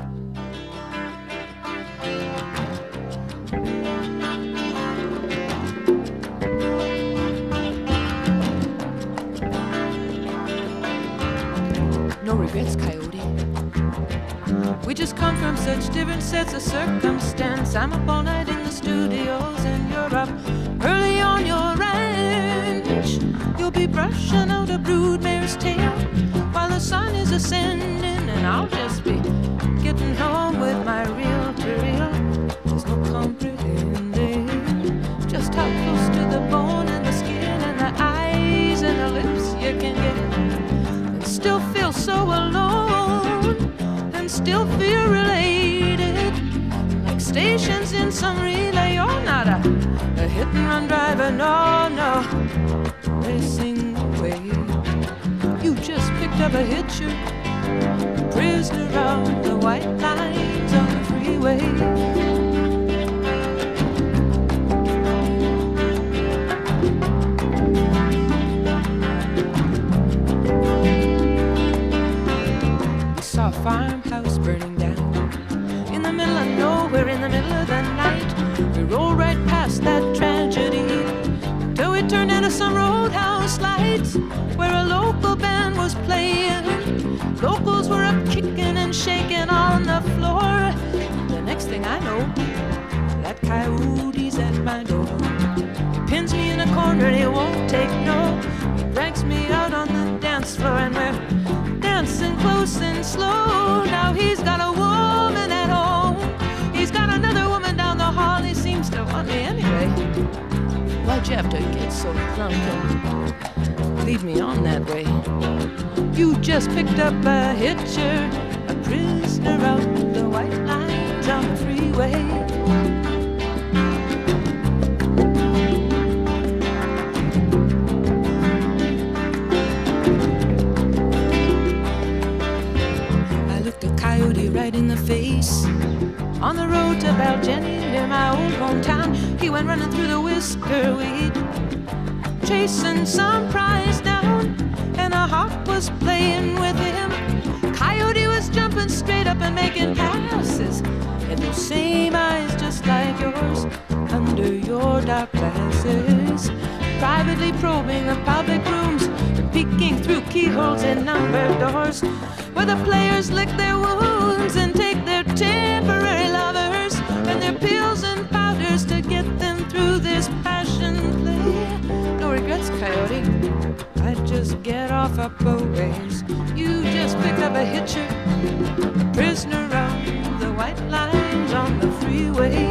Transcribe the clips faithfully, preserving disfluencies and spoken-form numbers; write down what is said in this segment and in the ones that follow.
No regrets, Coyote. We just come from such different sets of circumstance. I'm up all night in the studios and you're up early on your ranch. You'll be brushing out a broodmare's tail while the sun is ascending, and I'll just be getting home with my reel-to-reel. There's no comprehending just how close to the bone and the skin and the eyes and the lips you can get, and still feel so alone, and still feel related, like stations in some relay. You're not a, a hit-and-run driver, no, no, racing away. You just picked up a hitcher, prisoner of the white lines on the freeway. A farmhouse burning down in the middle of nowhere, in the middle of the night. We rolled right past that tragedy till we turned into some roadhouse lights where a local band was playing. Locals were up kicking and shaking on the floor. The next thing I know, that coyote's at my door. He pins me in a corner and he won't take no. He drags me out on the dance floor and we're dancing close and slow. Now he's got a woman at home, he's got another woman down the hall. He seems to want me anyway. Why'd you have to get so drunk and lead me on that way? You just picked up a hitcher, a prisoner out the white lines on the freeway. Right in the face on the road to Baljenny near my old hometown. He went running through the whisker weed, chasing some prize down, and a hawk was playing with him. Coyote was jumping straight up and making passes, and those same eyes just like yours under your dark glasses, privately probing the public rooms, peeking through keyholes in numbered doors where the players lick their wounds and take their temporary lovers and their pills and powders to get them through this passion play. No regrets, Coyote, I'd just get off up a ways. You just picked up a hitcher, a prisoner on the white lines on the freeway.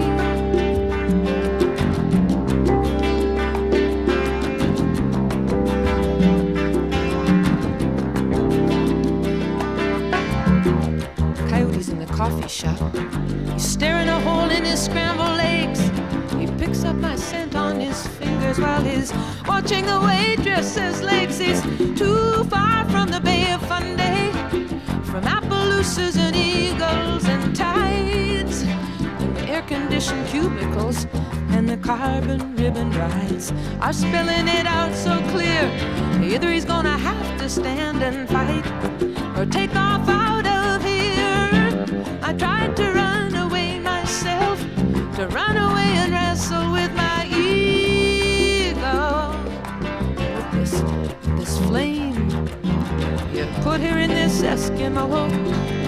Coffee shop. He's staring a hole in his scrambled eggs. He picks up my scent on his fingers while he's watching the waitress's legs. He's too far from the Bay of Fundy, from Appaloosas and eagles and tides, and the air-conditioned cubicles and the carbon ribbon rides are spelling it out so clear. Either he's gonna have to stand and fight or take off out of here. I tried to run away myself, to run away and wrestle with my ego, with this, this flame you put here in this Eskimo.